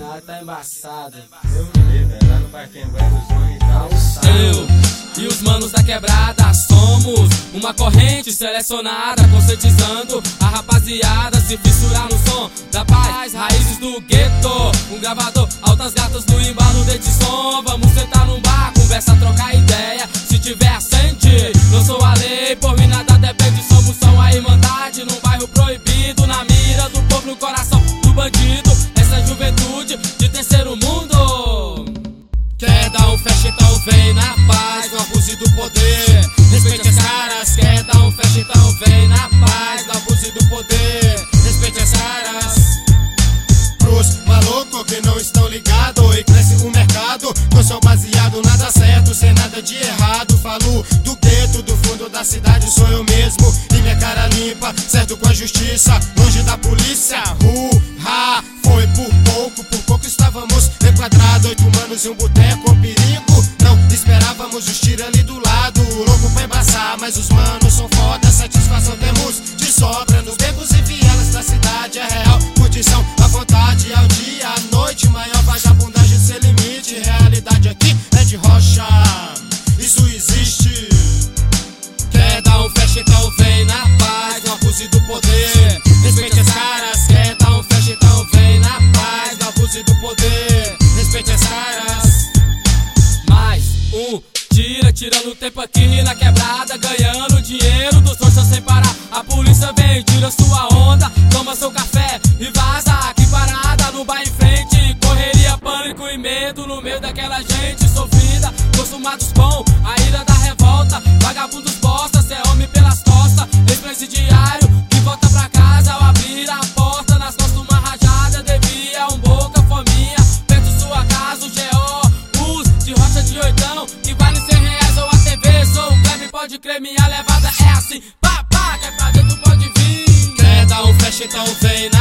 Ah, tá embaçado. Eu me livre, lá no Parquinho Guarda, os manos tá alçado. Eu e os manos da quebrada somos uma corrente selecionada, conscientizando a rapaziada se fissurar no som da paz, raízes do gueto. Um gravador, altas gatas no embalo desse som. Vamos sentar num bar, conversa, trocar ideia. Se tiver assente, não sou a lei, por mim nada depende. Somos só a irmandade num bairro proibido, na mira do povo, no coração do bandido. Essa juventude de terceiro mundo quer dar um fecha, então vem na paz, não abuse do poder. Respeite as caras, quer dar um fecha, então vem na paz, não abuse do poder. Respeite as caras. Pros malucos que não estão ligados e cresce o mercado com som baseado, nada certo, sem nada de errado. Falo do gueto, do fundo da cidade, sou eu mesmo e minha cara limpa, certo com a justiça, longe da polícia. Foi por pouco estávamos enquadrados, 8 manos e um boteco, perigo. Não esperávamos os tiros ali do lado, louco pra embaçar, mas os manos são foda, satisfação temos de sobra. Nos becos e vielas da cidade é real, curtição à vontade, ao dia, à noite, maior vagabundagem sem limite. Realidade aqui é de rocha, isso existe. Quer dar um fecha, então vem na paz, não abuse do poder. Respeite as caras, quer dar um fecha, então vem na paz, não abuse do poder. Respeite as caras. Mais um tira, tirando tempo aqui na quebrada, ganhando dinheiro dos trouxas sem parar. A polícia vem, tira sua onda, toma seu café e vaza. Aqui parada no bar em frente, correria, pânico e medo no meio daquela gente sofrida, acostumados com a ira da revolta. Vagabundos bosta, cê é homem pelas costas, ex-presidiário que volta pra casa ao abrir a porta. Nas costas uma rajada, devia um boca fominha, perto sua casa, o G.O. de rocha de oitão, que vale R$100 ou a TV. Sou o Cleve, pode crer, minha levada é assim, pá, pá, quer pra dentro pode vir. Quer dar um fecha, então vem na